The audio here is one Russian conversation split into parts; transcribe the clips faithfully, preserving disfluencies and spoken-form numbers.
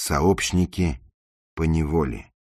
Сообщники поневоле.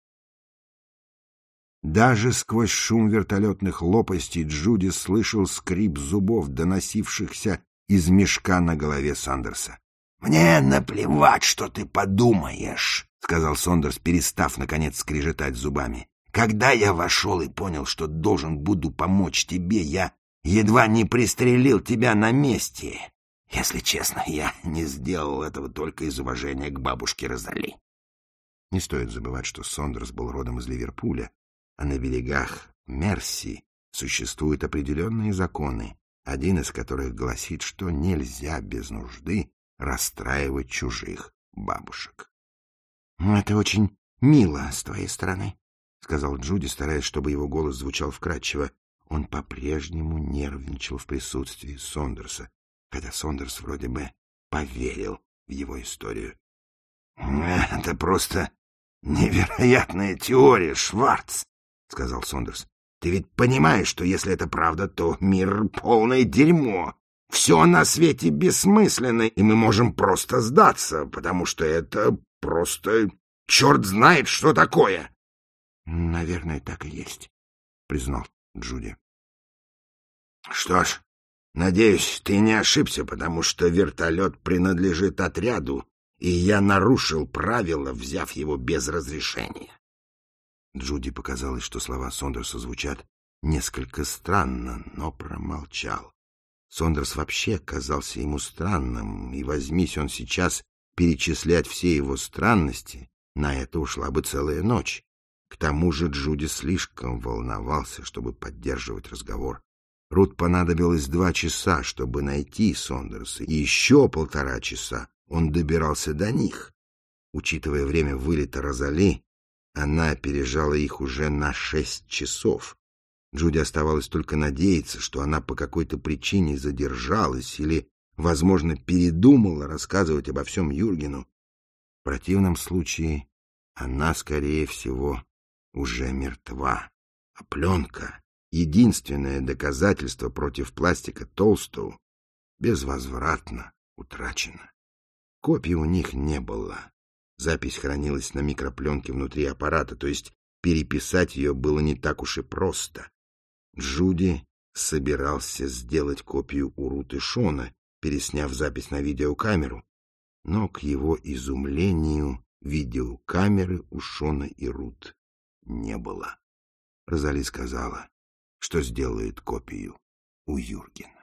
Даже сквозь шум вертолетных лопастей Джуди слышал скрип зубов, доносившихся из мешка на голове Сандерса. — Мне наплевать, что ты подумаешь, — сказал Сондерс, перестав, наконец, скрежетать зубами. — Когда я вошел и понял, что должен буду помочь тебе, я едва не пристрелил тебя на месте. Если честно, я не сделал этого только из уважения к бабушке Розали. Не стоит забывать, что Сондерс был родом из Ливерпуля, а на берегах Мерси существуют определенные законы, один из которых гласит, что нельзя без нужды расстраивать чужих бабушек. — Это очень мило с твоей стороны, — сказал Джуди, стараясь, чтобы его голос звучал вкрадчиво. Он по-прежнему нервничал в присутствии Сондерса, хотя Сондерс вроде бы поверил в его историю. — Это просто невероятная теория, Шварц, — сказал Сондерс. — Ты ведь понимаешь, что если это правда, то мир — полное дерьмо. Все на свете бессмысленно, и мы можем просто сдаться, потому что это просто черт знает, что такое. — Наверное, так и есть, — признал Джуди. — Что ж, надеюсь, ты не ошибся, потому что вертолет принадлежит отряду, и я нарушил правила, взяв его без разрешения. Джуди показалось, что слова Сондерса звучат несколько странно, но промолчал. Сондерс вообще казался ему странным, и возьмись он сейчас перечислять все его странности, на это ушла бы целая ночь. К тому же Джуди слишком волновался, чтобы поддерживать разговор. Рут понадобилось два часа, чтобы найти Сондерса, и еще полтора часа он добирался до них. Учитывая время вылета Розали, она опережала их уже на шесть часов. Джуди оставалось только надеяться, что она по какой-то причине задержалась или, возможно, передумала рассказывать обо всем Юргену. В противном случае она, скорее всего, уже мертва, а пленка, единственное доказательство против пластика Толстоу, безвозвратно утрачена. Копий у них не было. Запись хранилась на микропленке внутри аппарата, то есть переписать ее было не так уж и просто. Джуди собирался сделать копию у Рут и Шона, пересняв запись на видеокамеру, но, к его изумлению, видеокамеры у Шона и Рут не было. Розали сказала, что сделает копию у Юргена.